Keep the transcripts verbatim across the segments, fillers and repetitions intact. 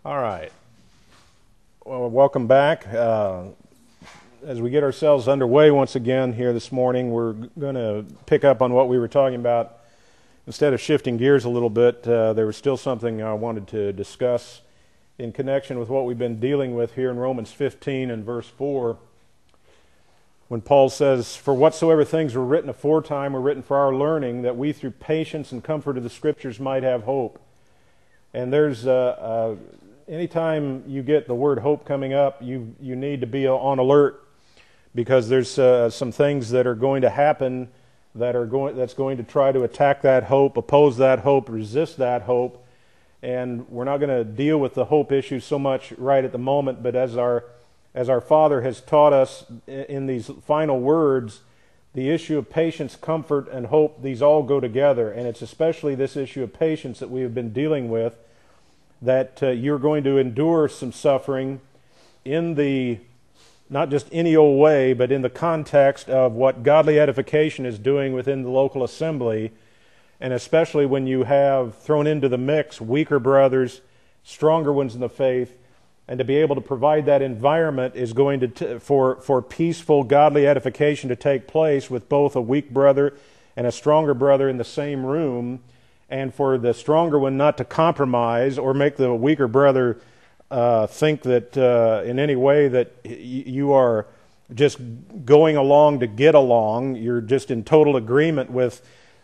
All right. Well, welcome back. Uh, as we get ourselves underway once again here this morning, we're going to pick up on what we were talking about. Instead of shifting gears a little bit, uh, there was still something I wanted to discuss in connection with what we've been dealing with here in Romans fifteen and verse four. When Paul says, "For whatsoever things were written aforetime were written for our learning, that we through patience and comfort of the Scriptures might have hope." And there's, uh, uh, anytime you get the word hope coming up, you you need to be on alert, because there's uh, some things that are going to happen that are going that's going to try to attack that hope, oppose that hope, resist that hope. And we're not going to deal with the hope issue so much right at the moment, but as our As our Father has taught us in these final words, the issue of patience, comfort, and hope, these all go together. And it's especially this issue of patience that we have been dealing with, that uh, you're going to endure some suffering in the, not just any old way, but in the context of what godly edification is doing within the local assembly, and especially when you have thrown into the mix weaker brothers, stronger ones in the faith. And to be able to provide that environment is going to t- for for peaceful, godly edification to take place with both a weak brother and a stronger brother in the same room, and for the stronger one not to compromise or make the weaker brother uh, think that uh, in any way that y- you are just going along to get along. You're just in total agreement with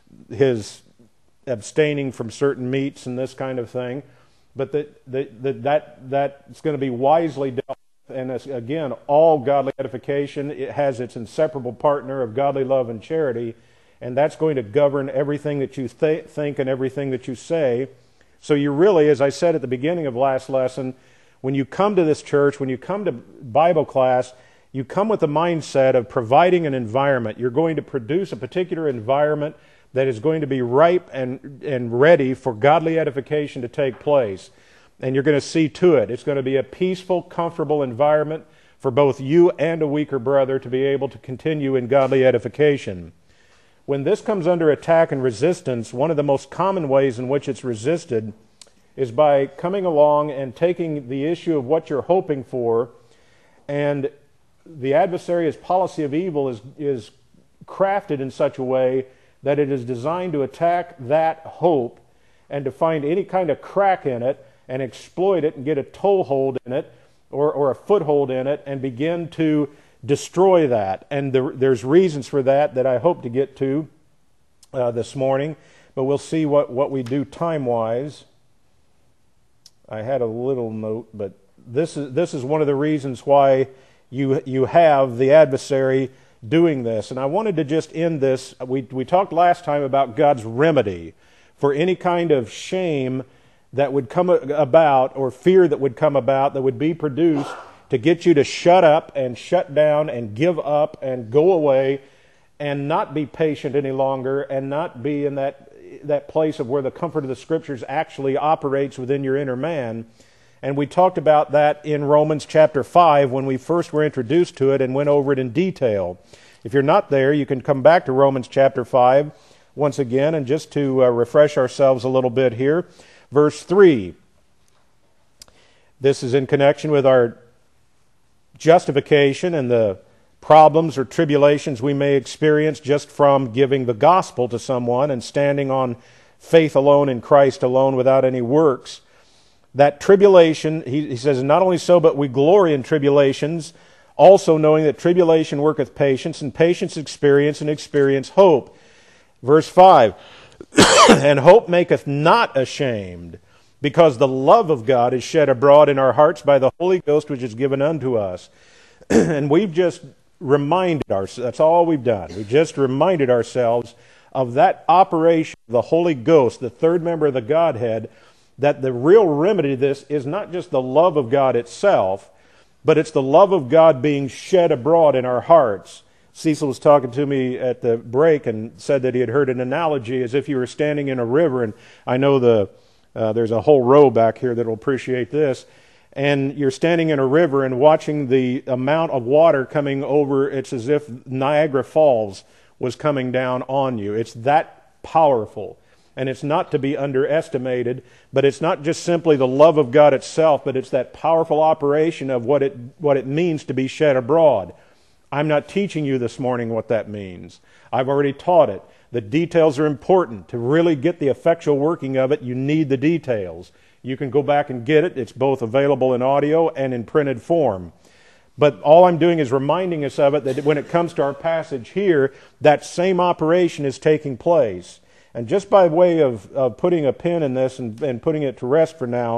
his abstaining from certain meats and this kind of thing. But that that that that that's going to be wisely dealt with. And as, again, all godly edification, it has its inseparable partner of godly love and charity, and that's going to govern everything that you th- think and everything that you say. So you really, as I said at the beginning of last lesson, when you come to this church, when you come to Bible class, you come with the mindset of providing an environment. You're going to produce a particular environment that is going to be ripe and and ready for godly edification to take place. And you're going to see to it. It's going to be a peaceful, comfortable environment for both you and a weaker brother to be able to continue in godly edification. When this comes under attack and resistance, one of the most common ways in which it's resisted is by coming along and taking the issue of what you're hoping for, and the adversary's policy of evil is is crafted in such a way that it is designed to attack that hope and to find any kind of crack in it and exploit it and get a toehold in it or, or a foothold in it and begin to destroy that. And there, there's reasons for that that I hope to get to uh, this morning, but we'll see what, what we do time-wise. I had a little note, but this is this is one of the reasons why you you have the adversary doing this. And I wanted to just end this. We we talked last time about God's remedy for any kind of shame that would come about or fear that would come about that would be produced to get you to shut up and shut down and give up and go away and not be patient any longer and not be in that that place of where the comfort of the Scriptures actually operates within your inner man. And we talked about that in Romans chapter five when we first were introduced to it and went over it in detail. If you're not there, you can come back to Romans chapter five once again, and just to uh, refresh ourselves a little bit here. Verse three. This is in connection with our justification and the problems or tribulations we may experience just from giving the gospel to someone and standing on faith alone in Christ alone without any works. That tribulation, he, he says, not only so, but we glory in tribulations, also knowing that tribulation worketh patience, and patience experience, and experience hope. Verse five, and hope maketh not ashamed, because the love of God is shed abroad in our hearts by the Holy Ghost which is given unto us. And we've just reminded ourselves, that's all we've done, we've just reminded ourselves of that operation of the Holy Ghost, the third member of the Godhead, that the real remedy to this is not just the love of God itself, but it's the love of God being shed abroad in our hearts. Cecil was talking to me at the break and said that he had heard an analogy as if you were standing in a river, and I know the uh, there's a whole row back here that will appreciate this, and you're standing in a river and watching the amount of water coming over. It's as if Niagara Falls was coming down on you. It's that powerful. and it's not to be underestimated, but it's not just simply the love of God itself, but it's that powerful operation of what it, what it means to be shed abroad. I'm not teaching you this morning what that means. I've already taught it. The details are important. To really get the effectual working of it, you need the details. You can go back and get it. It's both available in audio and in printed form. But all I'm doing is reminding us of it, that when it comes to our passage here, that same operation is taking place. And just by way of, of putting a pin in this and, and putting it to rest for now,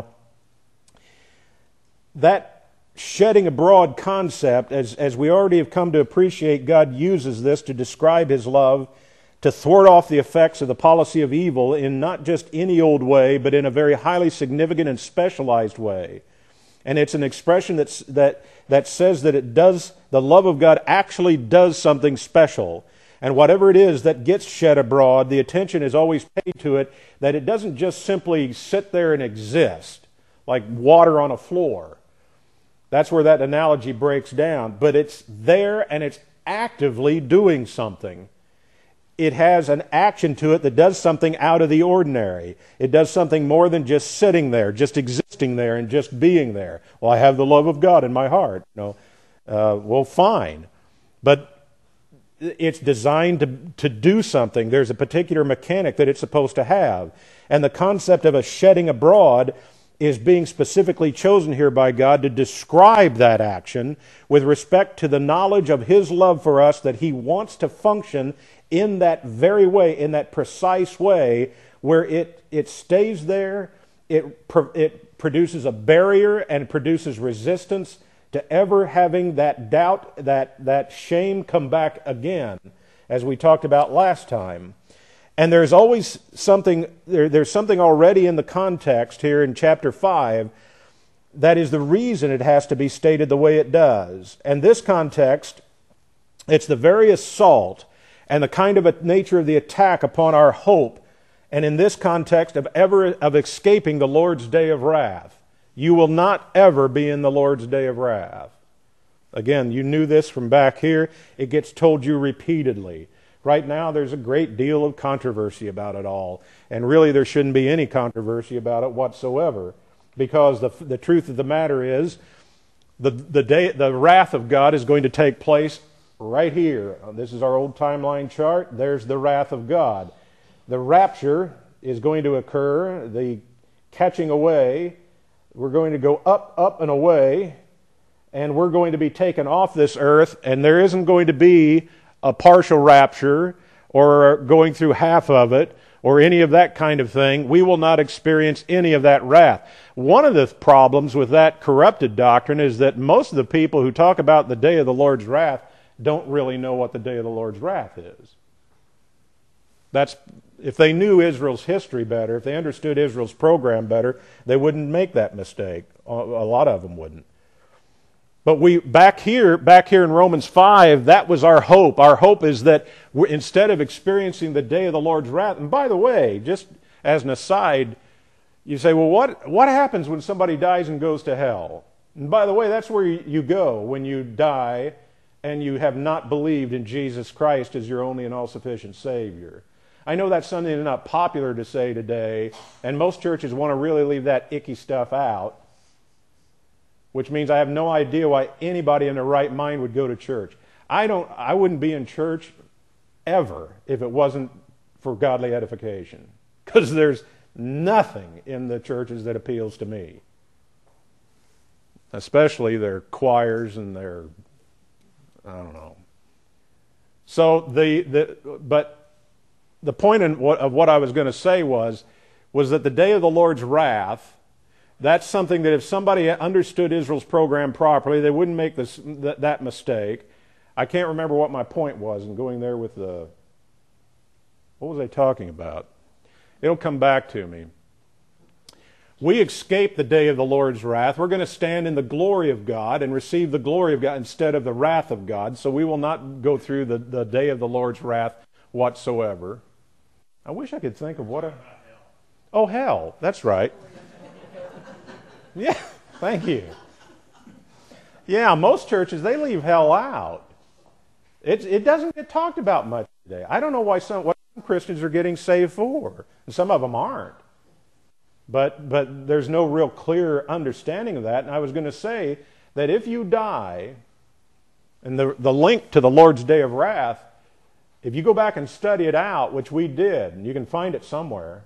that shedding abroad concept, as, as we already have come to appreciate, God uses this to describe His love, to thwart off the effects of the policy of evil in not just any old way, but in a very highly significant and specialized way. And it's an expression that's, that, that says that it does, the love of God actually does something special. And whatever it is that gets shed abroad, the attention is always paid to it, that it doesn't just simply sit there and exist, like water on a floor. That's where that analogy breaks down. But it's there and it's actively doing something. It has an action to it that does something out of the ordinary. It does something more than just sitting there, just existing there and just being there. Well, I have the love of God in my heart. You know, uh, well, fine. But it's designed to, to do something. There's a particular mechanic that it's supposed to have. And the concept of a shedding abroad is being specifically chosen here by God to describe that action with respect to the knowledge of His love for us, that He wants to function in that very way, in that precise way, where it, it stays there, it, it produces a barrier and produces resistance to ever having that doubt, that, that shame come back again, as we talked about last time. And there's always something, there, there's something already in the context here in chapter five that is the reason it has to be stated the way it does. And this context, it's the very assault and the kind of a nature of the attack upon our hope, and in this context of ever of escaping the Lord's day of wrath. You will not ever be in the Lord's day of wrath. Again, you knew this from back here. It gets told you repeatedly. Right now, there's a great deal of controversy about it all, and really there shouldn't be any controversy about it whatsoever, because the the truth of the matter is, the the day the wrath of God is going to take place right here. This is our old timeline chart. There's the wrath of God. The rapture is going to occur, the catching away. We're going to go up, up, and away, and we're going to be taken off this earth, and there isn't going to be a partial rapture or going through half of it or any of that kind of thing. We will not experience any of that wrath. One of the problems with that corrupted doctrine is that most of the people who talk about the day of the Lord's wrath don't really know what the day of the Lord's wrath is. That's, if they knew Israel's history better, if they understood Israel's program better, they wouldn't make that mistake. A lot of them wouldn't. But we back here, back here in Romans five, that was our hope. Our hope is that we're, instead of experiencing the day of the Lord's wrath, and by the way, just as an aside, you say, well, what what happens when somebody dies and goes to hell? And by the way, that's where you go when you die and you have not believed in Jesus Christ as your only and all-sufficient Savior. I know that's something that's not popular to say today, and most churches want to really leave that icky stuff out, which means I have no idea why anybody in their right mind would go to church. I don't. I wouldn't be in church ever if it wasn't for godly edification, because there's nothing in the churches that appeals to me, especially their choirs and their, I don't know. So the the but the point in what, of what I was going to say was was that the day of the Lord's wrath, that's something that if somebody understood Israel's program properly, they wouldn't make this that, that mistake. I can't remember what my point was in going there with the, what was I talking about? It'll come back to me. We escape the day of the Lord's wrath. We're going to stand in the glory of God and receive the glory of God instead of the wrath of God. So we will not go through the, the day of the Lord's wrath whatsoever. I wish I could think of what a... Oh, hell. That's right. Yeah, thank you. Yeah, most churches, they leave hell out. It, it doesn't get talked about much today. I don't know why some, what Christians are getting saved for, and some of them aren't. But but there's no real clear understanding of that. And I was going to say that if you die, and the, the link to the Lord's Day of Wrath, if you go back and study it out, which we did, and you can find it somewhere,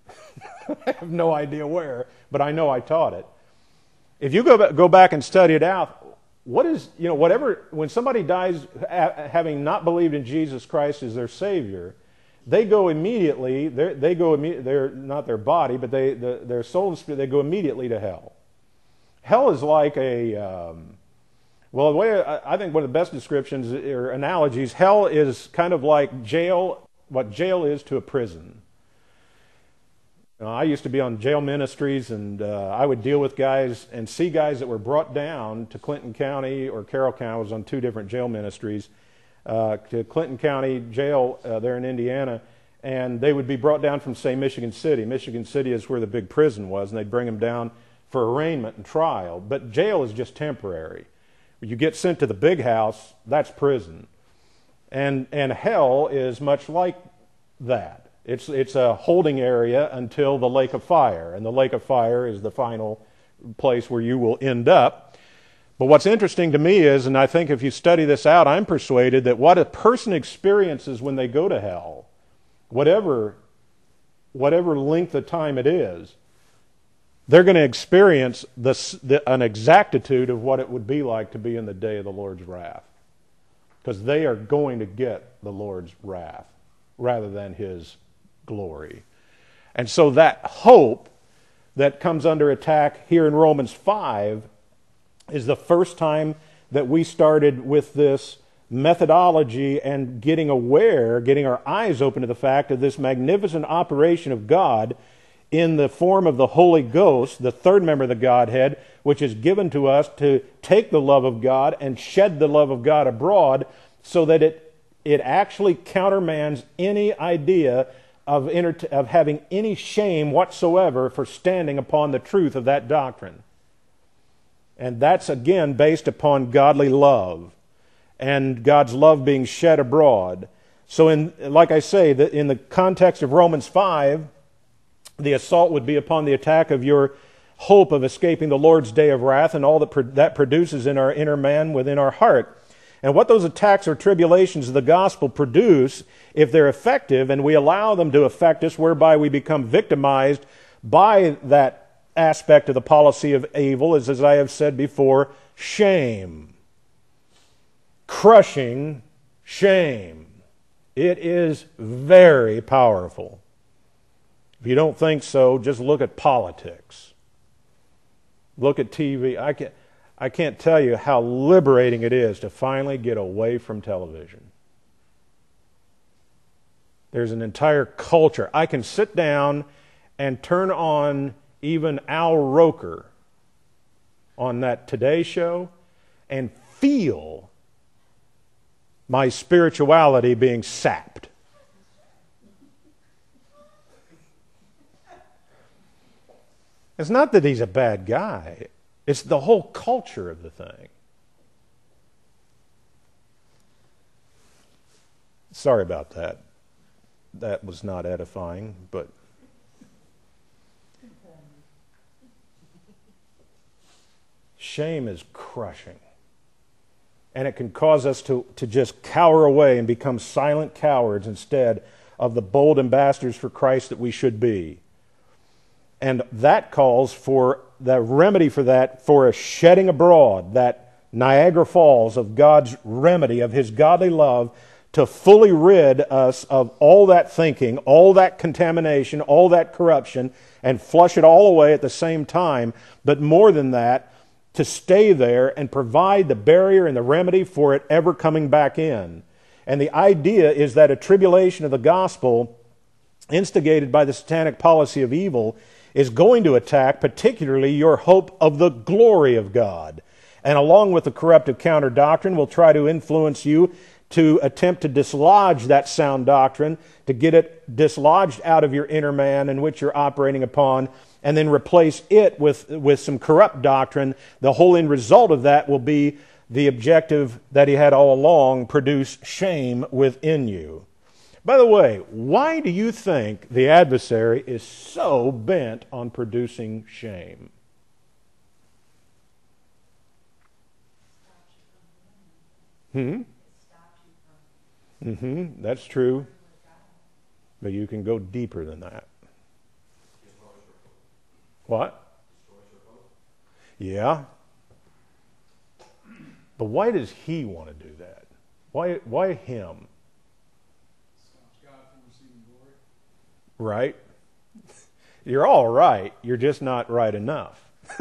I have no idea where, but I know I taught it. If you go go back and study it out, what is, you know, whatever, when somebody dies having not believed in Jesus Christ as their Savior, they go immediately, they go, they're not their body, but they, the, their soul and spirit, they go immediately to hell. Hell is like a, um, well, the way I, I think one of the best descriptions or analogies, hell is kind of like jail, what jail is to a prison. You know, I used to be on jail ministries, and uh, I would deal with guys and see guys that were brought down to Clinton County or Carroll County. I was on two different jail ministries, uh, to Clinton County Jail uh, there in Indiana, and they would be brought down from, say, Michigan City. Michigan City is where the big prison was, and they'd bring them down for arraignment and trial. But jail is just temporary. When you get sent to the big house, that's prison. And, and hell is much like that. It's, it's a holding area until the lake of fire, and the lake of fire is the final place where you will end up. But what's interesting to me is, and I think if you study this out, I'm persuaded that what a person experiences when they go to hell, whatever, whatever length of time it is, they're going to experience this, the, an exactitude of what it would be like to be in the day of the Lord's wrath. Because they are going to get the Lord's wrath rather than His glory. And so that hope that comes under attack here in Romans five is the first time that we started with this methodology and getting aware, getting our eyes open to the fact of this magnificent operation of God in the form of the Holy Ghost, the third member of the Godhead, which is given to us to take the love of God and shed the love of God abroad so that it, it actually countermands any idea of, inter- of having any shame whatsoever for standing upon the truth of that doctrine. And that's, again, based upon godly love and God's love being shed abroad. So, in, like I say, the, in the context of Romans five, the assault would be upon the attack of your hope of escaping the Lord's day of wrath and all that pro- that produces in our inner man within our heart. And what those attacks or tribulations of the gospel produce, if they're effective, and we allow them to affect us, whereby we become victimized by that aspect of the policy of evil, is, as I have said before, shame. Crushing shame. It is very powerful. If you don't think so, just look at politics. Look at T V. I can't, I can't tell you how liberating it is to finally get away from television. There's an entire culture. I can sit down and turn on even Al Roker on that Today Show and feel my spirituality being sapped. It's not that he's a bad guy. It's the whole culture of the thing. Sorry about that. That was not edifying, but shame is crushing. And it can cause us to, to just cower away and become silent cowards instead of the bold ambassadors for Christ that we should be. And that calls for the remedy for that, for a shedding abroad, that Niagara Falls of God's remedy, of His godly love, to fully rid us of all that thinking, all that contamination, all that corruption, and flush it all away at the same time. But more than that, to stay there and provide the barrier and the remedy for it ever coming back in. And the idea is that a tribulation of the gospel, instigated by the satanic policy of evil, is going to attack particularly your hope of the glory of God. And along with the corruptive counter doctrine, will try to influence you to attempt to dislodge that sound doctrine, to get it dislodged out of your inner man in which you're operating upon, and then replace it with, with some corrupt doctrine. The whole end result of that will be the objective that he had all along, produce shame within you. By the way, why do you think the adversary is so bent on producing shame? Hmm? Mm-hmm. That's true. But you can go deeper than that. What? Yeah. But why does he want to do that? Why, why him? Right? You're all right. You're just not right enough.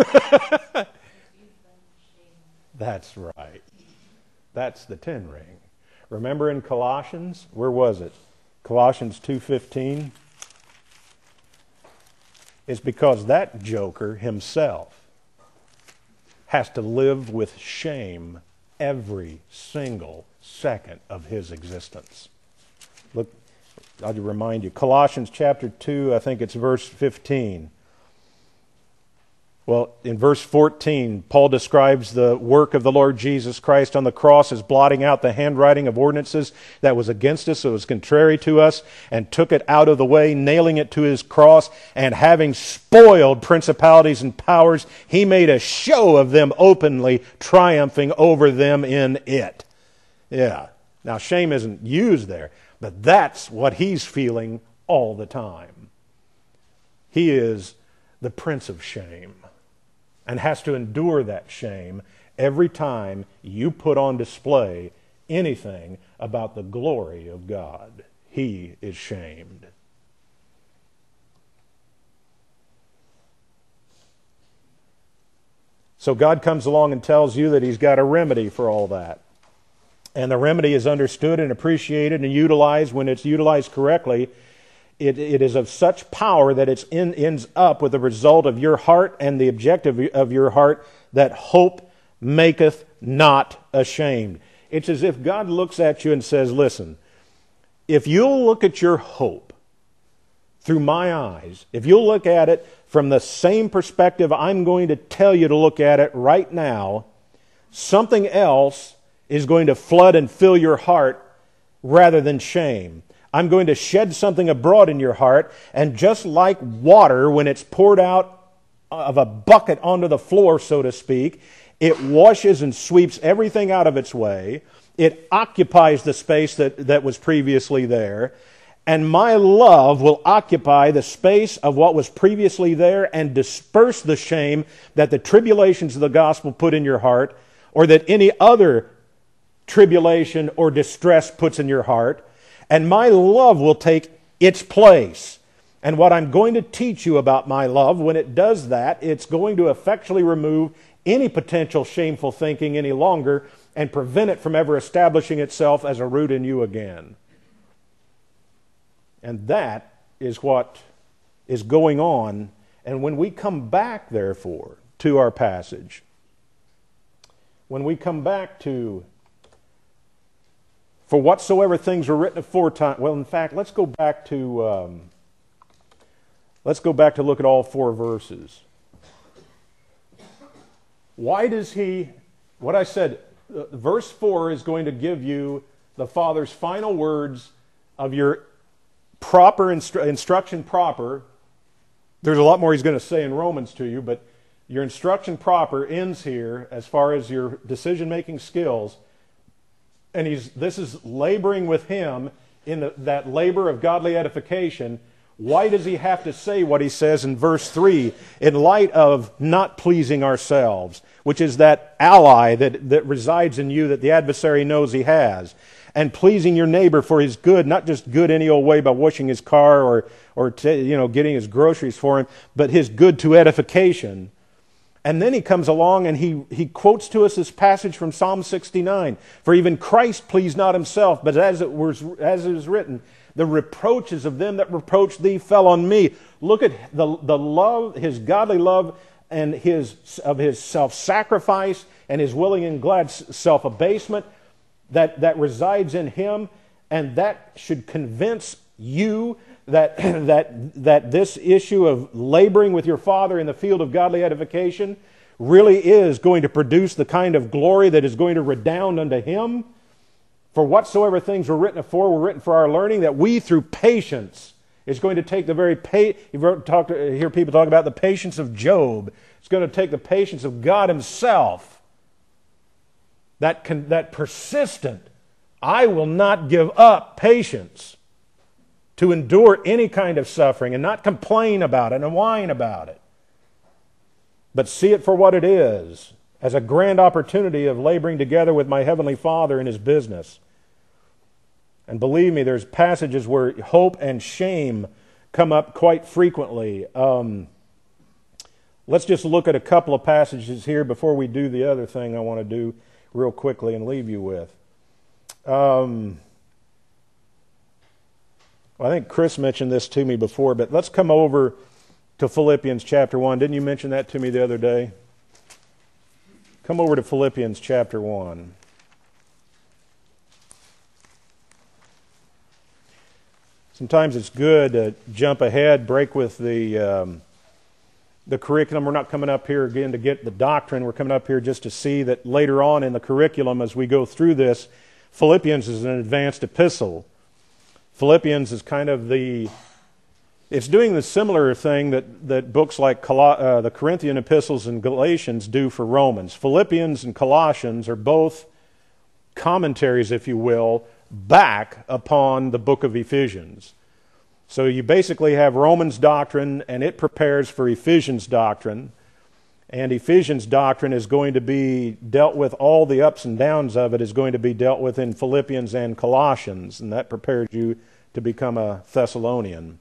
That's right. That's the ten ring. Remember in Colossians? Where was it? Colossians two fifteen. It's because that joker himself has to live with shame every single second of his existence. Look, I'll remind you, Colossians chapter two, I think it's verse fifteen. Well, in verse fourteen, Paul describes the work of the Lord Jesus Christ on the cross as blotting out the handwriting of ordinances that was against us, that was contrary to us, and took it out of the way, nailing it to his cross, and having spoiled principalities and powers, he made a show of them openly, triumphing over them in it. Yeah. Now, shame isn't used there, but that's what he's feeling all the time. He is the prince of shame, and has to endure that shame every time you put on display anything about the glory of God. He is shamed. So God comes along and tells you that he's got a remedy for all that. And the remedy is understood and appreciated and utilized when it's utilized correctly. It, it is of such power that it ends up with the result of your heart and the objective of your heart, that hope maketh not ashamed. It's as if God looks at you and says, listen, if you'll look at your hope through my eyes, if you'll look at it from the same perspective I'm going to tell you to look at it right now, something else is going to flood and fill your heart rather than shame. I'm going to shed something abroad in your heart, and just like water, when it's poured out of a bucket onto the floor, so to speak, it washes and sweeps everything out of its way. It occupies the space that, that was previously there. And my love will occupy the space of what was previously there and disperse the shame that the tribulations of the gospel put in your heart, or that any other tribulation or distress puts in your heart. And my love will take its place. And what I'm going to teach you about my love, when it does that, it's going to effectually remove any potential shameful thinking any longer and prevent it from ever establishing itself as a root in you again. And that is what is going on. And when we come back, therefore, to our passage, when we come back to for whatsoever things were written aforetime. Well, in fact, let's go back to um, let's go back to look at all four verses. Why does he? What I said, uh, verse four is going to give you the Father's final words of your proper instru- instruction. Proper. There's a lot more he's going to say in Romans to you, but your instruction proper ends here as far as your decision-making skills. And he's, this is laboring with him in the, that labor of godly edification. Why does he have to say what he says in verse three in light of not pleasing ourselves, which is that ally that, that resides in you that the adversary knows he has, and pleasing your neighbor for his good, not just good any old way by washing his car or, or t- you know, getting his groceries for him, but his good to edification. And then he comes along and he, he quotes to us this passage from Psalm sixty-nine. For even Christ pleased not himself, but as it was, as it is written, the reproaches of them that reproached thee fell on me. Look at the, the love, his godly love, and his of his self-sacrifice and his willing and glad self-abasement that, that resides in him. And that should convince you that, that, that this issue of laboring with your Father in the field of godly edification really is going to produce the kind of glory that is going to redound unto him. For whatsoever things were written afore were written for our learning, that we through patience, it's going to take the very, pa- you talk to, hear people talk about the patience of Job. It's going to take the patience of God Himself. That, con- that persistent, I will not give up patience to endure any kind of suffering and not complain about it and whine about it, but see it for what it is, as a grand opportunity of laboring together with my Heavenly Father in His business. And believe me, there's passages where hope and shame come up quite frequently. Um, let's just look at a couple of passages here before we do the other thing I want to do real quickly and leave you with. Um, well, I think Chris mentioned this to me before, but let's come over to Philippians chapter one. Didn't you mention that to me the other day? Come over to Philippians chapter one. Sometimes it's good to jump ahead, break with the um, the curriculum. We're not coming up here again to get the doctrine. We're coming up here just to see that later on in the curriculum, as we go through this, Philippians is an advanced epistle. Philippians is kind of the... It's doing the similar thing that, that books like Col- uh, the Corinthian epistles and Galatians do for Romans. Philippians and Colossians are both commentaries, if you will, back upon the book of Ephesians. So you basically have Romans doctrine, and it prepares for Ephesians doctrine. And Ephesians doctrine is going to be dealt with, all the ups and downs of it is going to be dealt with in Philippians and Colossians, and that prepares you to become a Thessalonian.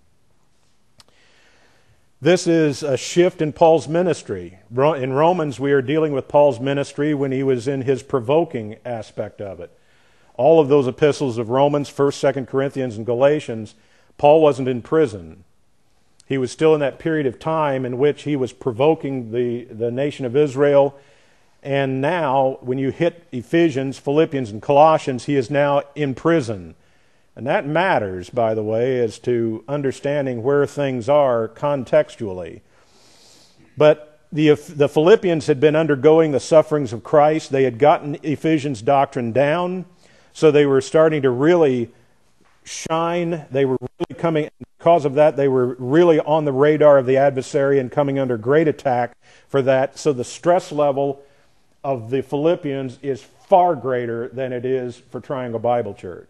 This is a shift in Paul's ministry. In Romans, we are dealing with Paul's ministry when he was in his provoking aspect of it. All of those epistles of Romans, First, Second Corinthians, and Galatians, Paul wasn't in prison. He was still in that period of time in which he was provoking the, the nation of Israel. And now, when you hit Ephesians, Philippians, and Colossians, he is now in prison. And that matters, by the way, as to understanding where things are contextually. But the, the Philippians had been undergoing the sufferings of Christ. They had gotten Ephesians doctrine down, so they were starting to really shine. They were really coming, because of that, they were really on the radar of the adversary and coming under great attack for that. So the stress level of the Philippians is far greater than it is for Triangle Bible Church.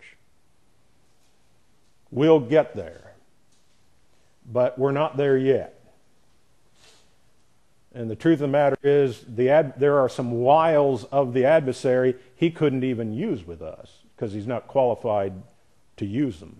We'll get there, but we're not there yet. And the truth of the matter is, the ad, there are some wiles of the adversary he couldn't even use with us because he's not qualified to use them.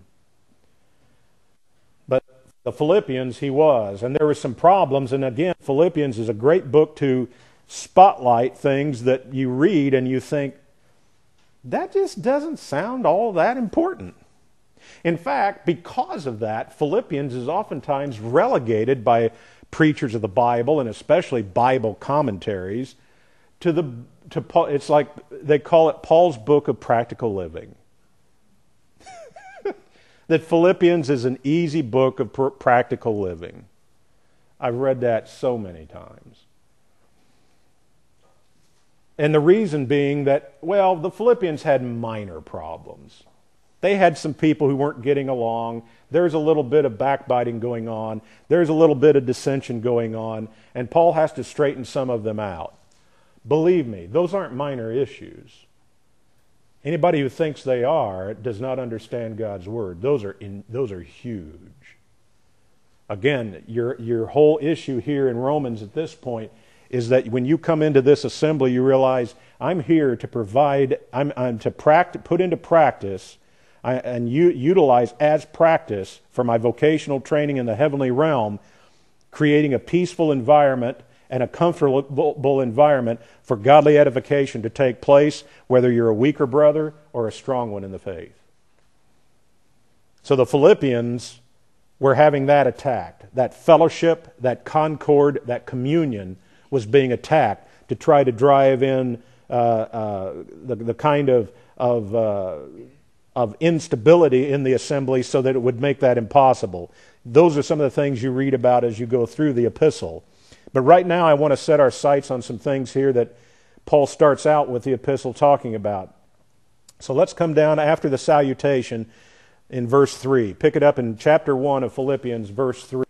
But the Philippians, he was. And there were some problems. And again, Philippians is a great book to spotlight things that you read and you think, that just doesn't sound all that important. In fact, because of that, Philippians is oftentimes relegated by preachers of the Bible, and especially Bible commentaries, to the to Paul. It's like they call it Paul's book of practical living. That Philippians is an easy book of pr- practical living. I've read that so many times. And the reason being that, well, the Philippians had minor problems. They had some people who weren't getting along. There's a little bit of backbiting going on. There's a little bit of dissension going on. And Paul has to straighten some of them out. Believe me, those aren't minor issues. Anybody who thinks they are does not understand God's Word. Those are in, those are huge. Again, your, your whole issue here in Romans at this point is that when you come into this assembly, you realize, I'm here to provide, I'm, I'm to practice, put into practice I, and u- utilize as practice for my vocational training in the heavenly realm, creating a peaceful environment and a comfortable environment for godly edification to take place, whether you're a weaker brother or a strong one in the faith. So the Philippians were having that attacked. That fellowship, that concord, that communion was being attacked to try to drive in uh, uh, the, the kind of, of uh, of instability in the assembly so that it would make that impossible. Those are some of the things you read about as you go through the epistle. But right now I want to set our sights on some things here that Paul starts out with the epistle talking about. So let's come down after the salutation in verse three. Pick it up in chapter one of Philippians, verse three.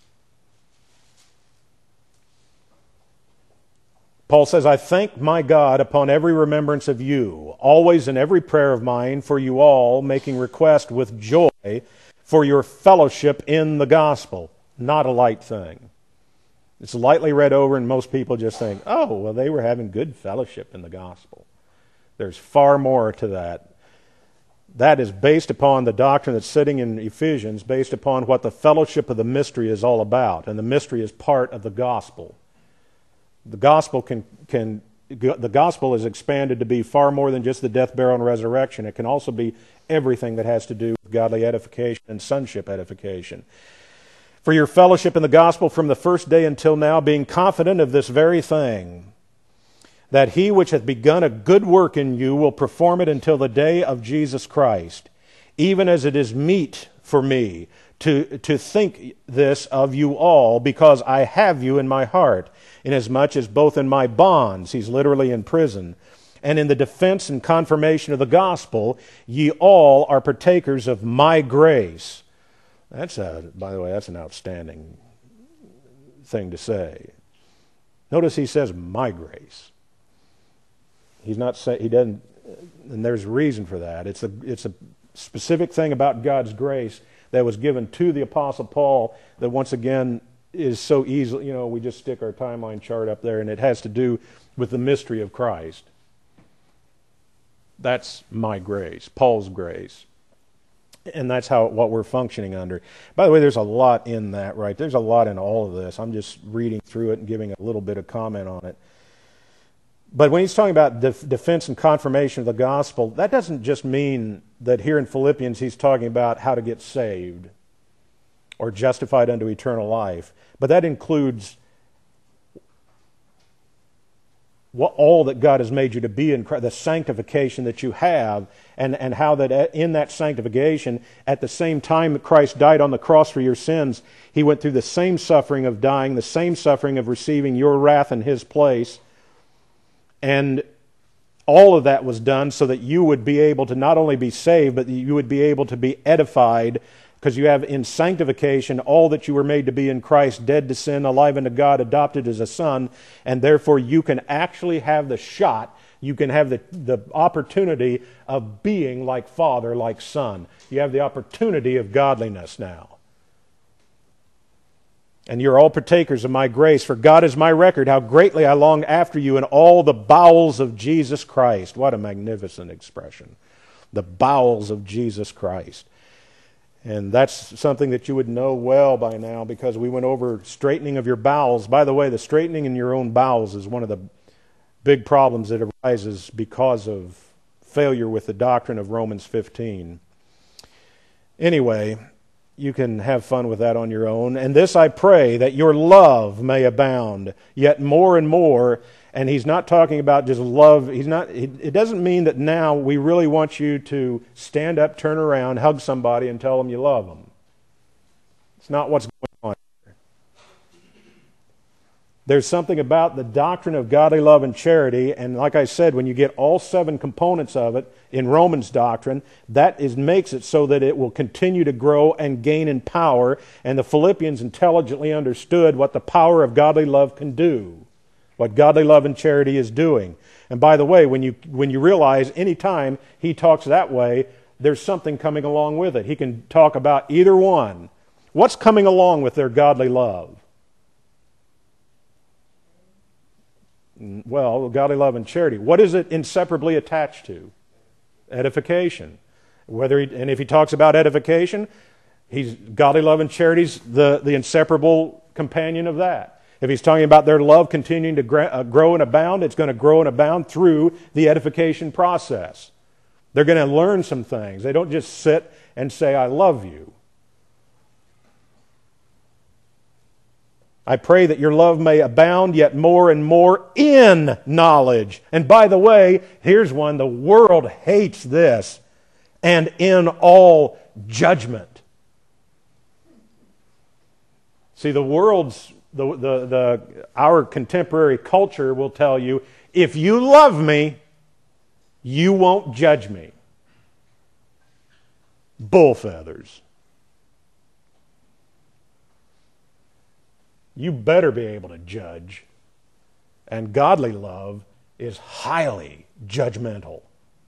Paul says, I thank my God upon every remembrance of you, always in every prayer of mine for you all, making request with joy for your fellowship in the gospel. Not a light thing. It's lightly read over, and most people just think, oh, well, they were having good fellowship in the gospel. There's far more to that. That is based upon the doctrine that's sitting in Ephesians, based upon what the fellowship of the mystery is all about. And the mystery is part of the gospel. The gospel can, can the gospel is expanded to be far more than just the death, burial, and resurrection. It can also be everything that has to do with godly edification and sonship edification. For your fellowship in the gospel from the first day until now, being confident of this very thing, that he which hath begun a good work in you will perform it until the day of Jesus Christ, even as it is meet for me to, to think this of you all, because I have you in my heart, inasmuch as both in my bonds, he's literally in prison, and in the defense and confirmation of the gospel, ye all are partakers of my grace. That's a, by the way, that's an outstanding thing to say. Notice he says my grace. He's not say he doesn't, and there's reason for that. It's a it's a specific thing about God's grace that was given to the Apostle Paul that once again is so easily, you know, we just stick our timeline chart up there, and it has to do with the mystery of Christ. That's my grace, Paul's grace. And that's how what we're functioning under. By the way, there's a lot in that, right? There's a lot in all of this. I'm just reading through it and giving a little bit of comment on it. But when he's talking about def- defense and confirmation of the gospel, that doesn't just mean that here in Philippians he's talking about how to get saved or justified unto eternal life. But that includes what, all that God has made you to be in Christ, the sanctification that you have, and, and how that in that sanctification, at the same time that Christ died on the cross for your sins, he went through the same suffering of dying, the same suffering of receiving your wrath in his place. And all of that was done so that you would be able to not only be saved, but you would be able to be edified, because you have in sanctification all that you were made to be in Christ, dead to sin, alive unto God, adopted as a son, and therefore you can actually have the shot, you can have the, the opportunity of being like Father, like Son. You have the opportunity of godliness now. And you're all partakers of my grace, for God is my record, how greatly I long after you in all the bowels of Jesus Christ. What a magnificent expression. The bowels of Jesus Christ. And that's something that you would know well by now, because we went over straightening of your bowels. By the way, the straightening in your own bowels is one of the big problems that arises because of failure with the doctrine of Romans fifteen. Anyway, you can have fun with that on your own. And this I pray, that your love may abound, yet more and more. And he's not talking about just love. He's not. It doesn't mean that now we really want you to stand up, turn around, hug somebody, and tell them you love them. It's not what's going on here. There's something about the doctrine of godly love and charity, and like I said, when you get all seven components of it in Romans doctrine, that is makes it so that it will continue to grow and gain in power, and the Philippians intelligently understood what the power of godly love can do, what godly love and charity is doing. And by the way, when you when you realize any time he talks that way, there's something coming along with it. He can talk about either one. What's coming along with their godly love? Well, godly love and charity. What is it inseparably attached to? Edification. Whether he, and if he talks about edification, he's godly love and charity's the, the inseparable companion of that. If he's talking about their love continuing to grow and abound, it's going to grow and abound through the edification process. They're going to learn some things. They don't just sit and say, I love you. I pray that your love may abound yet more and more in knowledge. And by the way, here's one, the world hates this. And in all judgment. See, the world's, the, the, the, our contemporary culture will tell you, if you love me, you won't judge me. Bull feathers. You better be able to judge. And godly love is highly judgmental.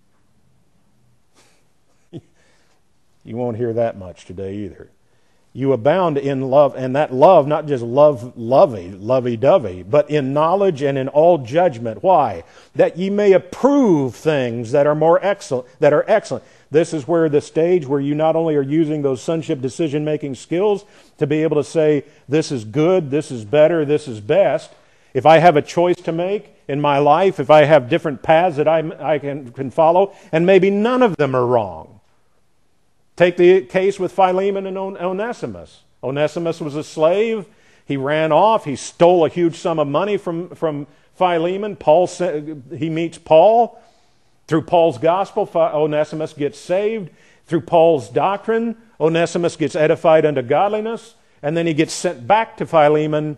You won't hear that much today either. You abound in love, and that love, not just love, lovey, lovey-dovey, but in knowledge and in all judgment. Why? That ye may approve things that are more excellent, that are excellent. This is where the stage where you not only are using those sonship decision-making skills to be able to say, this is good, this is better, this is best. If I have a choice to make in my life, if I have different paths that I, I can, can follow, and maybe none of them are wrong. Take the case with Philemon and Onesimus. Onesimus was a slave. He ran off. He stole a huge sum of money from, from Philemon. Paul, he meets Paul. Through Paul's gospel, Onesimus gets saved. Through Paul's doctrine, Onesimus gets edified unto godliness. And then he gets sent back to Philemon.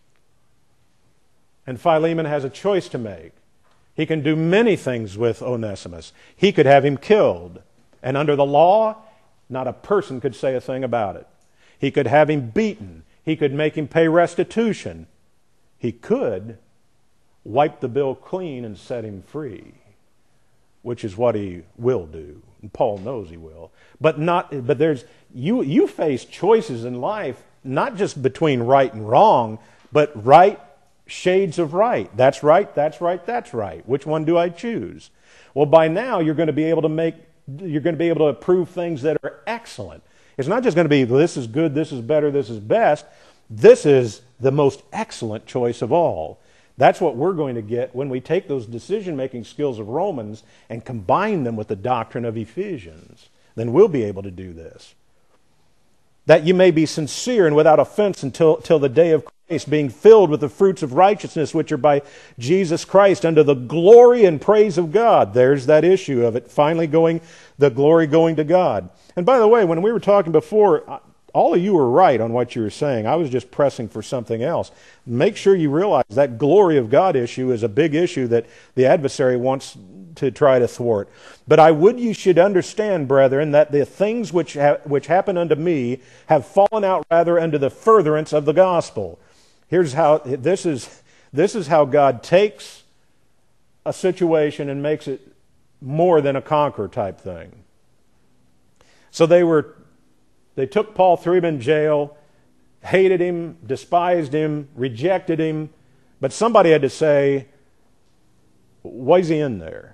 And Philemon has a choice to make. He can do many things with Onesimus. He could have him killed. And under the law, not a person could say a thing about it. He could have him beaten. He could make him pay restitution. He could wipe the bill clean and set him free, which is what he will do. And Paul knows he will. But not. But there's you. You face choices in life, not just between right and wrong, but right shades of right. That's right. That's right. That's right. Which one do I choose? Well, by now you're going to be able to make. You're going to be able to approve things that are excellent. It's not just going to be, this is good, this is better, this is best. This is the most excellent choice of all. That's what we're going to get when we take those decision-making skills of Romans and combine them with the doctrine of Ephesians. Then we'll be able to do this. That you may be sincere and without offense until, till the day of Christ, being filled with the fruits of righteousness which are by Jesus Christ unto the glory and praise of God. There's that issue of it finally going, the glory going to God. And by the way, when we were talking before, all of you were right on what you were saying. I was just pressing for something else. Make sure you realize that glory of God issue is a big issue that the adversary wants to try to thwart. But I would you should understand, brethren, that the things which ha- which happen unto me have fallen out rather unto the furtherance of the gospel. Here's how this is this is how God takes a situation and makes it more than a conquer type thing. So they were they took Paul, threw him in jail, hated him, despised him, rejected him, but somebody had to say, why is he in there?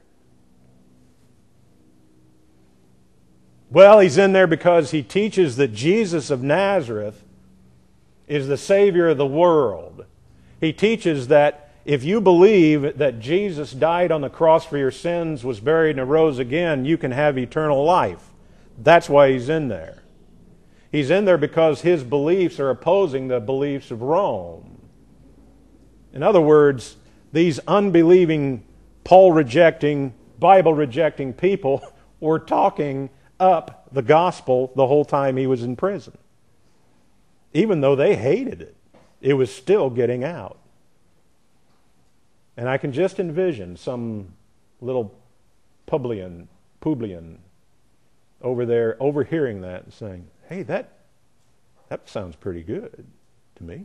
Well, he's in there because he teaches that Jesus of Nazareth is the Savior of the world. He teaches that if you believe that Jesus died on the cross for your sins, was buried and arose again, you can have eternal life. That's why he's in there. He's in there because his beliefs are opposing the beliefs of Rome. In other words, these unbelieving, Paul-rejecting, Bible-rejecting people were talking up the gospel the whole time he was in prison. Even though they hated it, it was still getting out. And I can just envision some little Publian, Publian over there overhearing that and saying, hey, that, that sounds pretty good to me.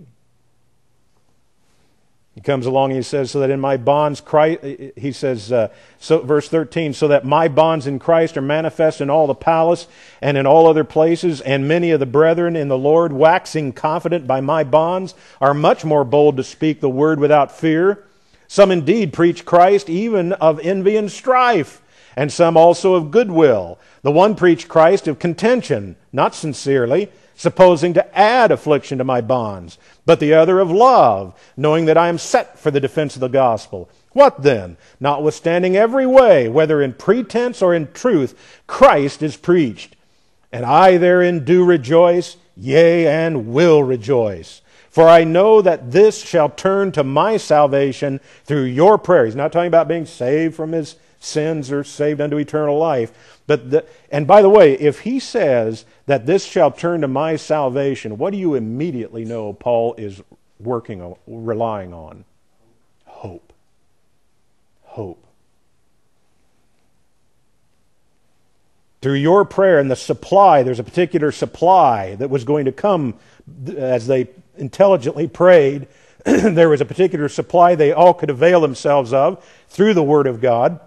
He comes along and he says, so that in my bonds, Christ, he says, uh, so verse thirteen, so that my bonds in Christ are manifest in all the palace and in all other places, and many of the brethren in the Lord, waxing confident by my bonds, are much more bold to speak the word without fear. Some indeed preach Christ, even of envy and strife, and some also of goodwill. The one preached Christ of contention, not sincerely, supposing to add affliction to my bonds, but the other of love, knowing that I am set for the defense of the gospel. What then? Notwithstanding every way, whether in pretense or in truth, Christ is preached. And I therein do rejoice, yea, and will rejoice. For I know that this shall turn to my salvation through your prayer. He's not talking about being saved from his sins or saved unto eternal life. But the, and by the way, if he says that this shall turn to my salvation, what do you immediately know Paul is working on, relying on? Hope. Hope. through your prayer and the supply, there's a particular supply that was going to come as they intelligently prayed. There was a particular supply they all could avail themselves of through the Word of God,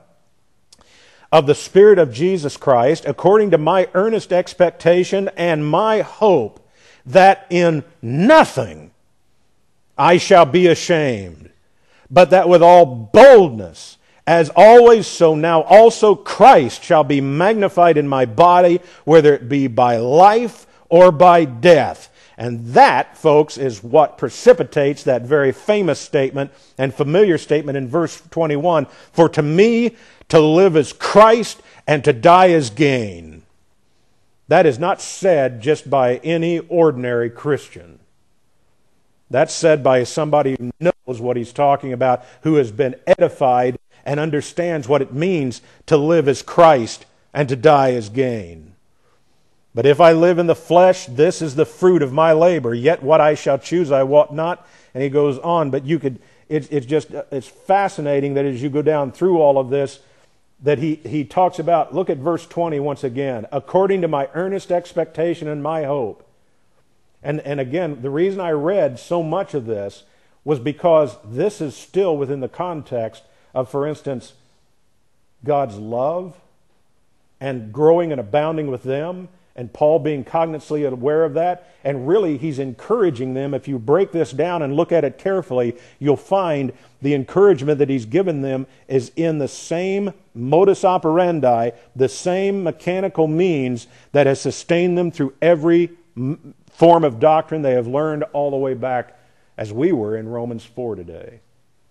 of the Spirit of Jesus Christ, according to my earnest expectation and my hope, that in nothing I shall be ashamed, but that with all boldness, as always, so now also Christ shall be magnified in my body, whether it be by life or by death. And that, folks, is what precipitates that very famous statement and familiar statement in verse twenty-one. For to me to live is Christ, and to die is gain. That is not said just by any ordinary Christian. That's said by somebody who knows what he's talking about, who has been edified and understands what it means to live as Christ and to die as gain. But if I live in the flesh, this is the fruit of my labor. Yet what I shall choose I wot not. And he goes on, but you could, it's, it's just, it's fascinating that as you go down through all of this, that he, he talks about, look at verse twenty once again, according to my earnest expectation and my hope. And, and again, the reason I read so much of this was because this is still within the context of, for instance, God's love and growing and abounding with them, and Paul being cognizantly aware of that. And really, he's encouraging them. If you break this down and look at it carefully, you'll find the encouragement that he's given them is in the same modus operandi, the same mechanical means that has sustained them through every form of doctrine they have learned all the way back as we were in Romans four today.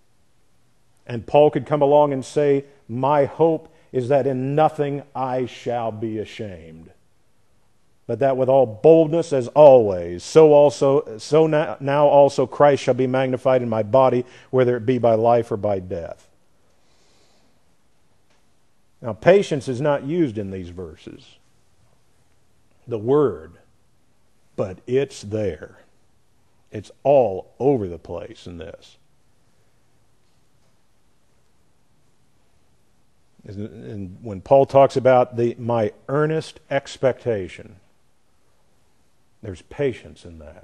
And Paul could come along and say, my hope is that in nothing I shall be ashamed, but that with all boldness as always, so also, so now, now also Christ shall be magnified in my body, whether it be by life or by death. Now, patience is not used in these verses, the word, but it's there. It's all over the place in this. And when Paul talks about the my earnest expectation, there's patience in that.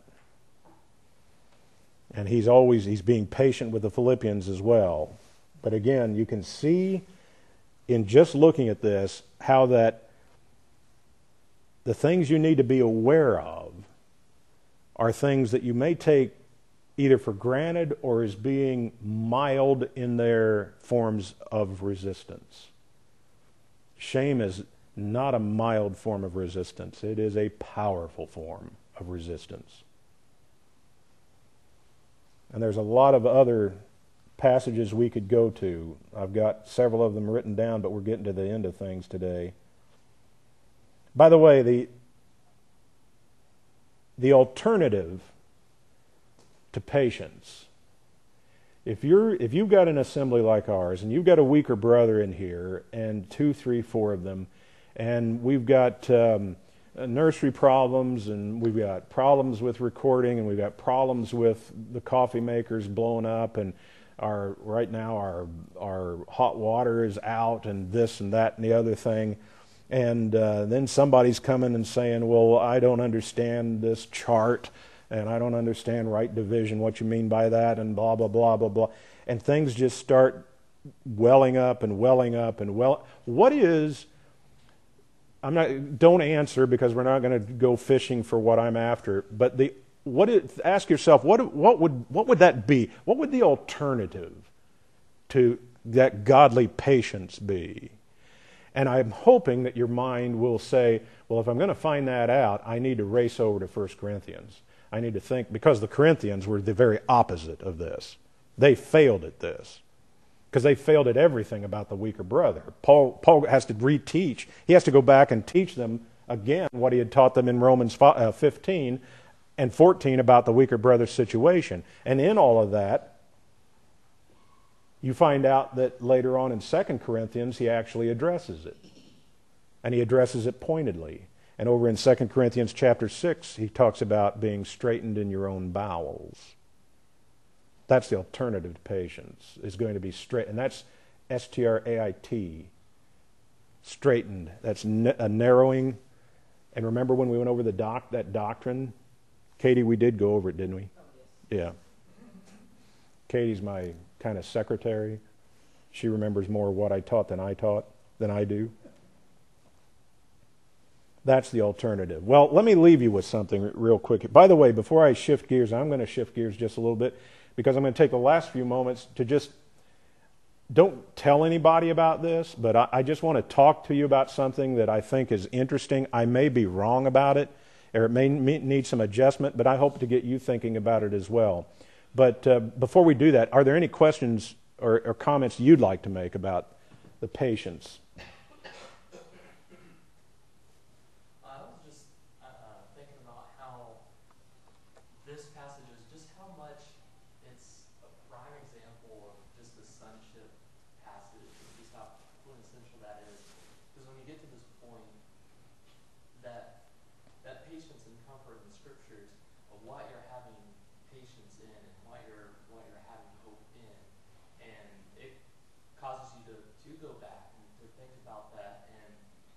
And he's always, he's being patient with the Philippians as well. But again, you can see in just looking at this how that the things you need to be aware of are things that you may take either for granted or as being mild in their forms of resistance. Shame is not a mild form of resistance. It is a powerful form of resistance. And there's a lot of other passages we could go to. I've got several of them written down, but we're getting to the end of things today. By the way, the the alternative to patience, if you're if you've got an assembly like ours and you've got a weaker brother in here and two, three, four of them, and we've got um, nursery problems, and we've got problems with recording, and we've got problems with the coffee makers blowing up, and our right now our our hot water is out, and this and that and the other thing. And uh, then somebody's coming and saying, well, I don't understand this chart, and I don't understand right division, what you mean by that, and blah, blah, blah, blah, blah. And things just start welling up and welling up and well. What is, I'm not, don't answer because we're not going to go fishing for what I'm after, but the, what is, ask yourself, what, what would, what would that be? What would the alternative to that godly patience be? And I'm hoping that your mind will say, well, if I'm going to find that out, I need to race over to First Corinthians. I need to think, because the Corinthians were the very opposite of this. They failed at this, because they failed at everything about the weaker brother. Paul, Paul has to reteach. He has to go back and teach them again what he had taught them in Romans fifteen and fourteen about the weaker brother's situation. And in all of that, you find out that later on in Second Corinthians, he actually addresses it. And he addresses it pointedly. And over in Second Corinthians chapter six, he talks about being straightened in your own bowels. That's the alternative to patience, is going to be straight. And that's S T R A I T, straightened. That's a narrowing. And remember when we went over the doc, that doctrine? Katie, we did go over it, didn't we? Oh, yes. Yeah. Katie's my kind of secretary. She remembers more of what I taught than I taught, than I do. That's the alternative. Well, let me leave you with something real quick. By the way, before I shift gears, I'm going to shift gears just a little bit because I'm going to take the last few moments to just, don't tell anybody about this, but I, I just want to talk to you about something that I think is interesting. I may be wrong about it, or it may need some adjustment, but I hope to get you thinking about it as well. But uh, before we do that, are there any questions or, or comments you'd like to make about the patience? I was just uh, thinking about how this passage is just how much it's a prime example of just the sonship passage, and just how quintessential that is. Because when you get to this point, that that patience and comfort in the scriptures of what you're having patience in and what you're what you're having hope in, and it causes you to, to go back and to think about that. And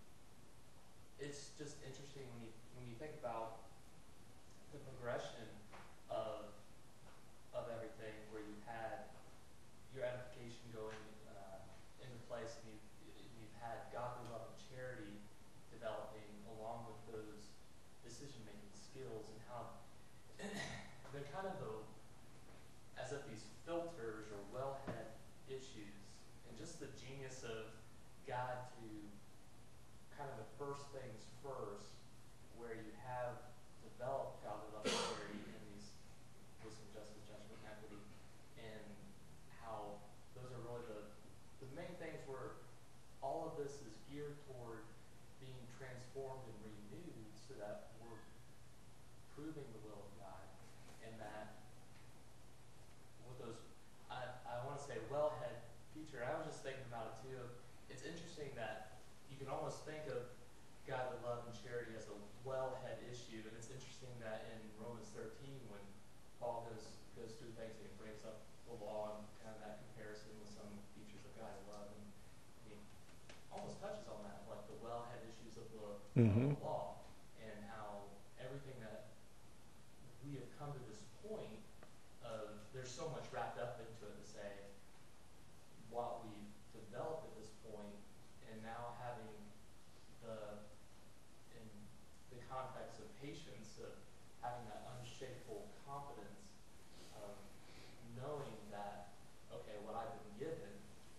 it's just interesting when you when you think about the progression of of everything, where you had your edification going uh, into place, and you you've had godly love and charity developing along with those decision making skills, and how they're kind of the as if these filters or wellhead issues, and just the genius of God to kind of the first things first, where you have developed godly love and charity in these wisdom, justice, judgment, and equity, and how those are really the the main things where all of this is geared toward being transformed and renewed, so that we're proving the will of God, and that with those, I, I want to say wellhead feature. I was just thinking about it too. It's interesting that you can almost think of godly love and charity as a wellhead issue, and it's interesting that in Romans thirteen, when Paul goes goes through things and he brings up the law and kind of that comparison with some features of godly love, and he almost touches on that, like the wellhead issues of the, Mm-hmm. of the law, and how everything that we have come to this point of, there's so much wrapped up into it to say what we've developed at this point, and now having the, in the context of patience, of having that unshakable confidence of knowing that, okay, what I've been given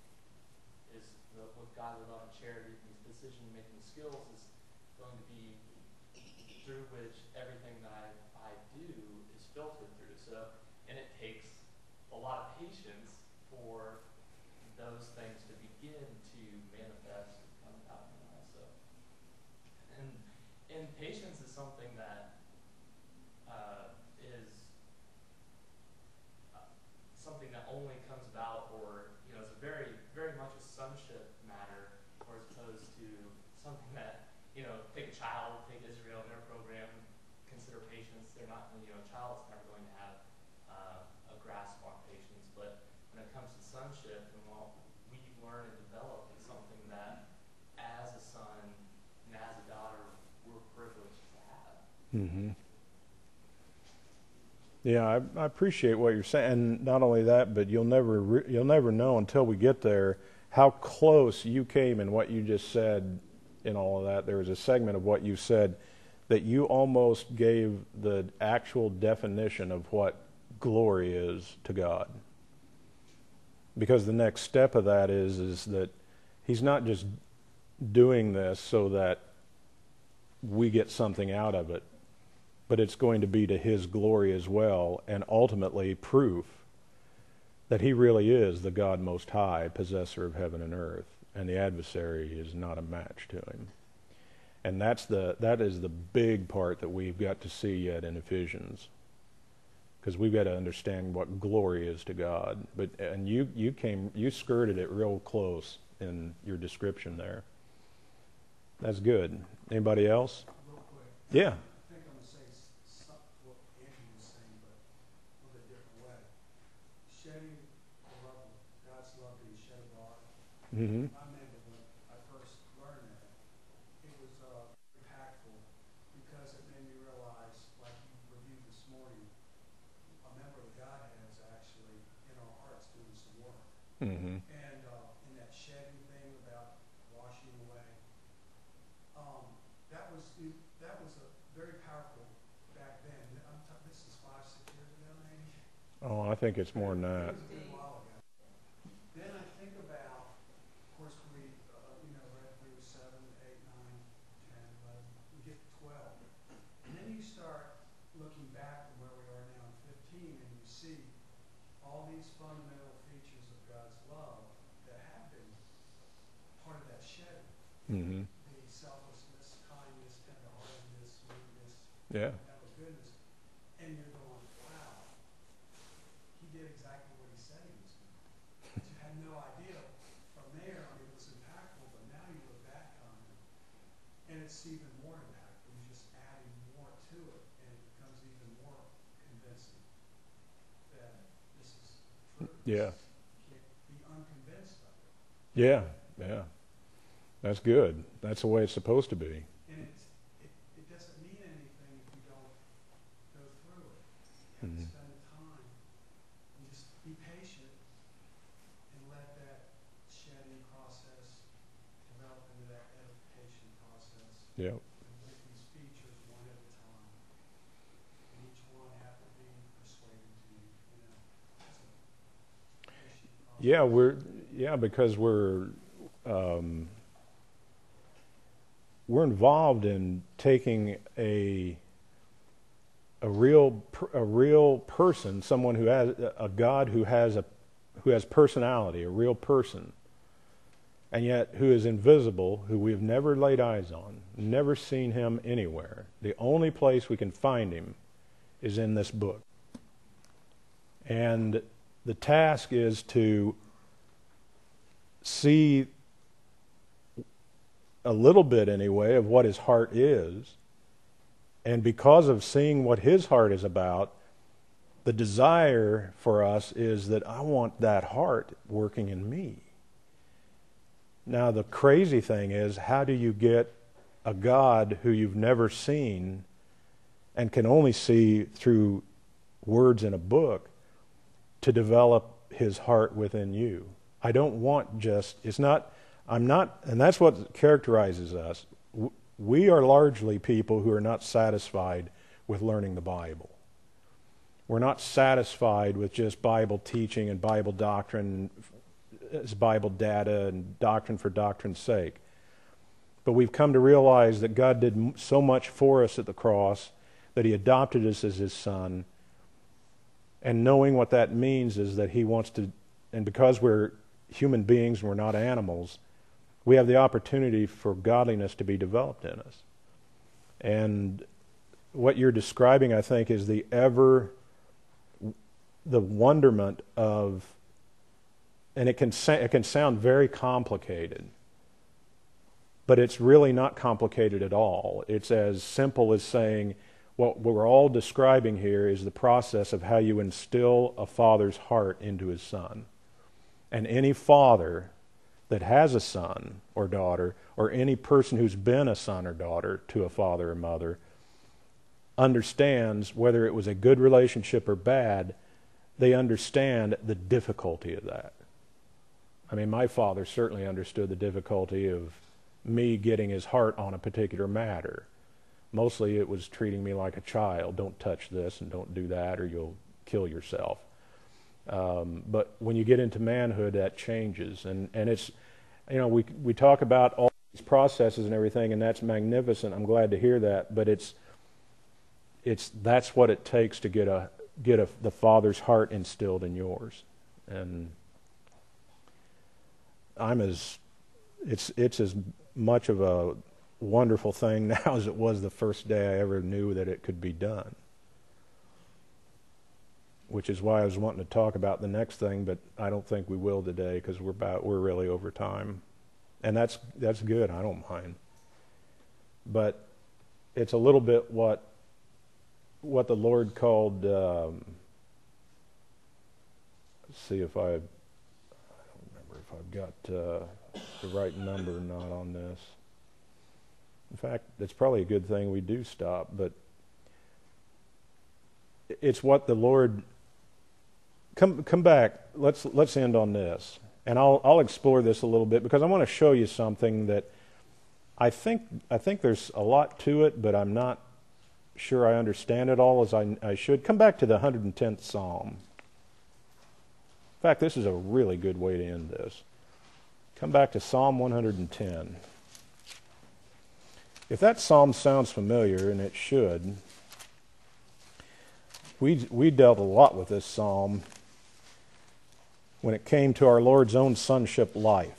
is the, with godly love and charity, these decision-making skills is going to be through which everything that I, I do is filtered through. So, and it takes a lot of patience for those things to begin to manifest and come out in my life. So, and and patience is something that uh, is uh, something that only comes about, or you know, it's a very very much a sonship matter, or as opposed to something that, you know, take a child, take Israel in their program, consider patience. They're not, you know, a child's never going to have uh, a grasp on patience, but when it comes to sonship and what we learn and develop, it's something that as a son and as a daughter, we're privileged to have. Mm-hmm. Yeah, I, I appreciate what you're saying. And not only that, but you'll never re- you'll never know until we get there how close you came in what you just said in all of that. There was a segment of what you said that you almost gave the actual definition of what glory is to God. Because the next step of that is is that he's not just doing this so that we get something out of it, but it's going to be to his glory as well, and ultimately proof that he really is the God Most High, possessor of heaven and earth, and the adversary is not a match to him. And that's the that is the big part that we've got to see yet in Ephesians, because we've got to understand what glory is to God. But and you you came you skirted it real close in your description there. That's good. Anybody else? Real quick. Yeah. I think I'm going to say some, what Andrew was saying, but a little bit different way. Shedding the love of God's love that he shed abroad. Mm-hmm. I remember when I first learned Mm-hmm. And, uh, and that shedding thing about washing away, um, that was, that was a very powerful back then. I'm t- this is five, six years ago, maybe. Oh, I think it's more than that. It was a good while ago. Then I think about, of course, we, uh, you know, read through seven, eight, nine, ten, eleven, we get to twelve. And then you start looking back from where we are now in fifteen, and you see all these fundamental features of God's love that have been part of that shedding. Mm-hmm. The selflessness, kindness, tenderheartedness, sweetness, Yeah. that was goodness. And you're going, wow, he did exactly what he said he was going to do. But you had no idea from there. I mean, it was impactful, but now you look back on it, and it's even more impactful. You're just adding more to it, and it becomes even more convincing that this is true. Yeah. You can't be unconvinced of it. Yeah. Yeah. That's good. That's the way it's supposed to be. And it's, it, it doesn't mean anything if you don't go through it. You have Mhm. to spend the time and just be patient and let that shedding process develop into that edification process. Yeah. And with these features one at a time. And each one have to be persuaded to you, you know. It's a patient process. Yeah, we're yeah because we're um, we're involved in taking a a real a real person, someone who has a God who has a who has personality, a real person, and yet who is invisible, who we've never laid eyes on, never seen him anywhere. The only place we can find him is in this book. And the task is to see a little bit anyway of what his heart is. And because of seeing what his heart is about, the desire for us is that I want that heart working in me. Now, the crazy thing is, how do you get a God who you've never seen and can only see through words in a book to develop his heart within you? I don't want just, it's not, I'm not, and that's what characterizes us. We are largely people who are not satisfied with learning the Bible. We're not satisfied with just Bible teaching and Bible doctrine as Bible data and doctrine for doctrine's sake. But we've come to realize that God did so much for us at the cross that he adopted us as his son. And knowing what that means is that he wants to, and because we're human beings and we're not animals, we have the opportunity for godliness to be developed in us. And what you're describing, I think, is the ever, the wonderment of, and it can, it can sound very complicated, but it's really not complicated at all. It's as simple as saying, what we're all describing here is the process of how you instill a father's heart into his son. And any father that has a son or daughter, or any person who's been a son or daughter to a father or mother, understands whether it was a good relationship or bad, they understand the difficulty of that. I mean, my father certainly understood the difficulty of me getting his heart on a particular matter. Mostly it was treating me like a child. Don't touch this and don't do that or you'll kill yourself. Um, but when you get into manhood, that changes. And, and it's, you know, we we talk about all these processes and everything, and that's magnificent. I'm glad to hear that. But it's, it's that's what it takes to get a get a, the Father's heart instilled in yours. And I'm as, it's it's as much of a wonderful thing now as it was the first day I ever knew that it could be done. Which is why I was wanting to talk about the next thing, but I don't think we will today because we're about we're really over time, and that's that's good. I don't mind. But it's a little bit what what the Lord called. Um, let's see if I, I don't remember if I've got uh, the right number or not on this. In fact, it's probably a good thing we do stop, but it's what the Lord. Come, come back. Let's let's end on this. And I'll, I'll explore this a little bit because I want to show you something that I think, I think there's a lot to it, but I'm not sure I understand it all as I, I should. Come back to the one hundred tenth Psalm. In fact, this is a really good way to end this. Come back to Psalm one hundred ten. If that psalm sounds familiar, and it should, we, we dealt a lot with this psalm when it came to our Lord's own sonship life.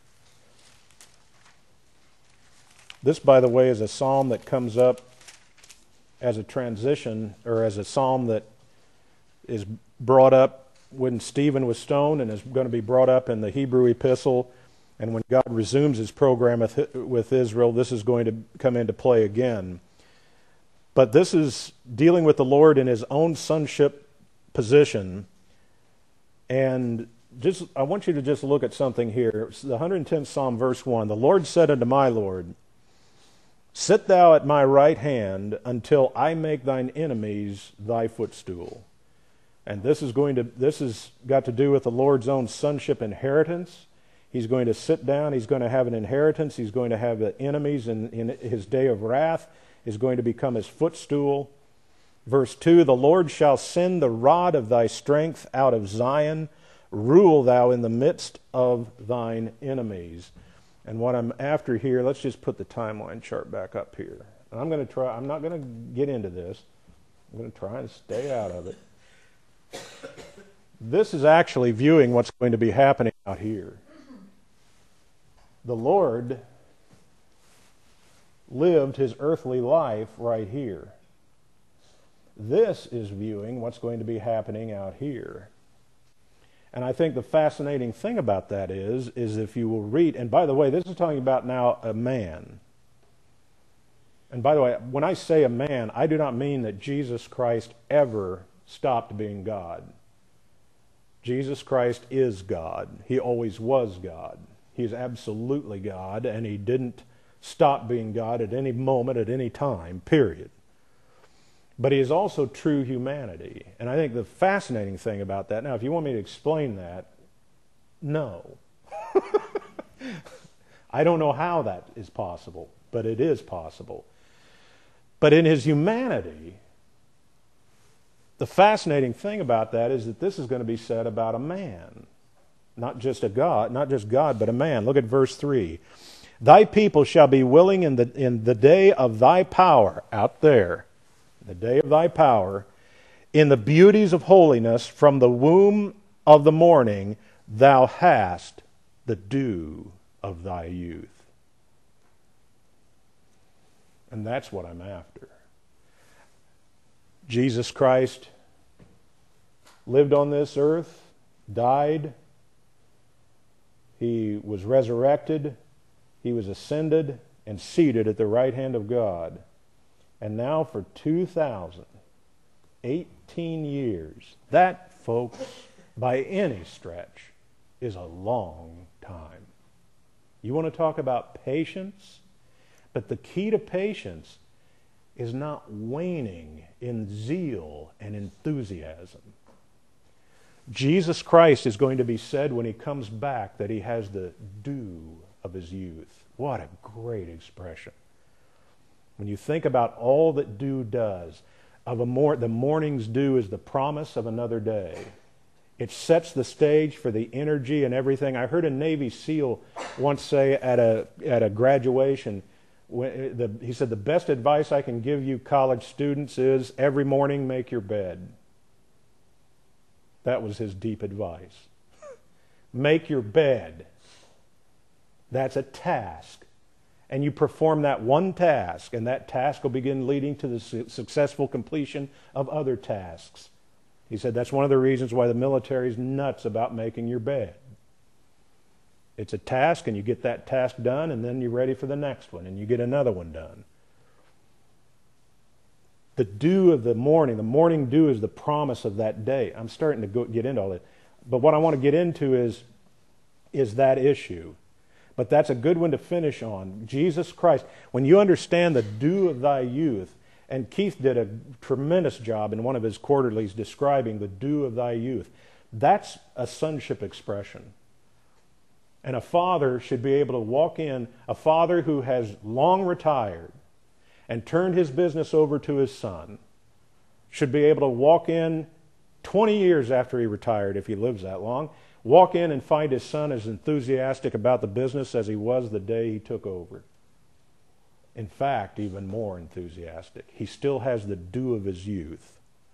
This, by the way, is a psalm that comes up as a transition, or as a psalm that is brought up when Stephen was stoned and is going to be brought up in the Hebrew epistle. And when God resumes his program with, with Israel, this is going to come into play again. But this is dealing with the Lord in his own sonship position. And just I want you to just look at something here. It's the one hundred tenth Psalm, verse one. The Lord said unto my Lord, sit thou at my right hand until I make thine enemies thy footstool. And this is going to this has got to do with the Lord's own sonship inheritance. He's going to sit down. He's going to have an inheritance. He's going to have the enemies in, in his day of wrath is going to become his footstool. Verse two, the Lord shall send the rod of thy strength out of Zion. Rule thou in the midst of thine enemies. And what I'm after here, let's just put the timeline chart back up here. And I'm going to try, I'm not going to get into this. I'm going to try and stay out of it. This is actually viewing what's going to be happening out here. The Lord lived his earthly life right here. This is viewing what's going to be happening out here. And I think the fascinating thing about that is, is if you will read, and by the way, this is talking about now a man. And by the way, when I say a man, I do not mean that Jesus Christ ever stopped being God. Jesus Christ is God. He always was God. He is absolutely God, and he didn't stop being God at any moment, at any time, period. But he is also true humanity. And I think the fascinating thing about that, now if you want me to explain that, no. I don't know how that is possible, but it is possible. But in his humanity, the fascinating thing about that is that this is going to be said about a man. Not just a God, not just God, but a man. Look at verse three. Thy people shall be willing in the in the day of thy power, out there, the day of thy power, in the beauties of holiness, from the womb of the morning, thou hast the dew of thy youth. And that's what I'm after. Jesus Christ lived on this earth, died, he was resurrected, he was ascended and seated at the right hand of God. And now for two thousand eighteen years, that, folks, by any stretch, is a long time. You want to talk about patience? But the key to patience is not waning in zeal and enthusiasm. Jesus Christ is going to be said when he comes back that he has the dew of his youth. What a great expression. When you think about all that dew does, of a mor- the morning's dew is the promise of another day. It sets the stage for the energy and everything. I heard a Navy SEAL once say at a, at a graduation, when the, he said, the best advice I can give you college students is every morning make your bed. That was his deep advice. Make your bed. That's a task. And you perform that one task, and that task will begin leading to the su- successful completion of other tasks. He said that's one of the reasons why the military is nuts about making your bed. It's a task, and you get that task done, and then you're ready for the next one, and you get another one done. The dew of the morning, the morning dew is the promise of that day. I'm starting to go, get into all that. But what I want to get into is, is that issue. But that's a good one to finish on. Jesus Christ. When you understand the dew of thy youth, and Keith did a tremendous job in one of his quarterlies describing the dew of thy youth, that's a sonship expression. And a father should be able to walk in, a father who has long retired and turned his business over to his son, should be able to walk in twenty years after he retired, if he lives that long, walk in and find his son as enthusiastic about the business as he was the day he took over. In fact, even more enthusiastic. He still has the dew of his youth.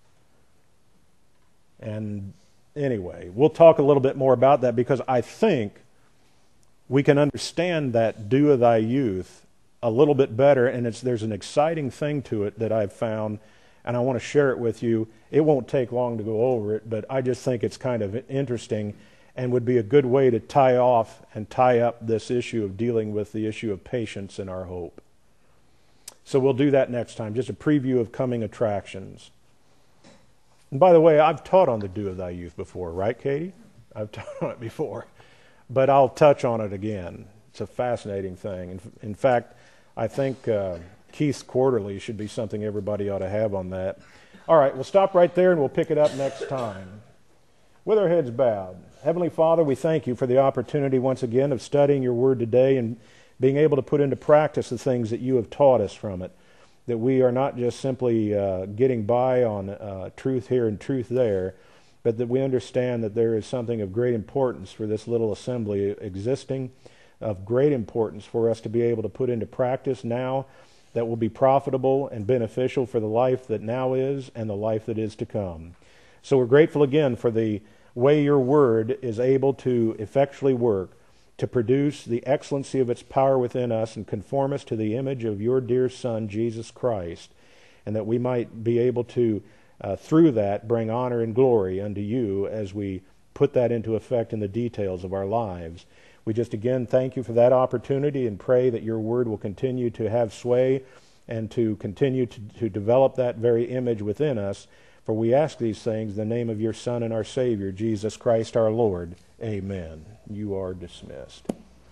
And anyway, we'll talk a little bit more about that, because I think we can understand that dew of thy youth a little bit better, and it's, there's an exciting thing to it that I've found, and I want to share it with you. It won't take long to go over it, but I just think it's kind of interesting and would be a good way to tie off and tie up this issue of dealing with the issue of patience and our hope. So we'll do that next time, just a preview of coming attractions. And by the way, I've taught on the dew of thy youth before, right, Katie? I've taught on it before. But I'll touch on it again. It's a fascinating thing. In, in fact, I think uh, Keith's Quarterly should be something everybody ought to have on that. All right, we'll stop right there and we'll pick it up next time. With our heads bowed, Heavenly Father, we thank you for the opportunity once again of studying your word today and being able to put into practice the things that you have taught us from it. That we are not just simply uh, getting by on uh, truth here and truth there, but that we understand that there is something of great importance for this little assembly existing, of great importance for us to be able to put into practice now, that will be profitable and beneficial for the life that now is and the life that is to come. So we're grateful again for the way your word is able to effectually work to produce the excellency of its power within us and conform us to the image of your dear Son, Jesus Christ, and that we might be able to Uh, through that, bring honor and glory unto you as we put that into effect in the details of our lives. We just again thank you for that opportunity and pray that your word will continue to have sway and to continue to, to develop that very image within us. For we ask these things in the name of your Son and our Savior, Jesus Christ our Lord. Amen. You are dismissed.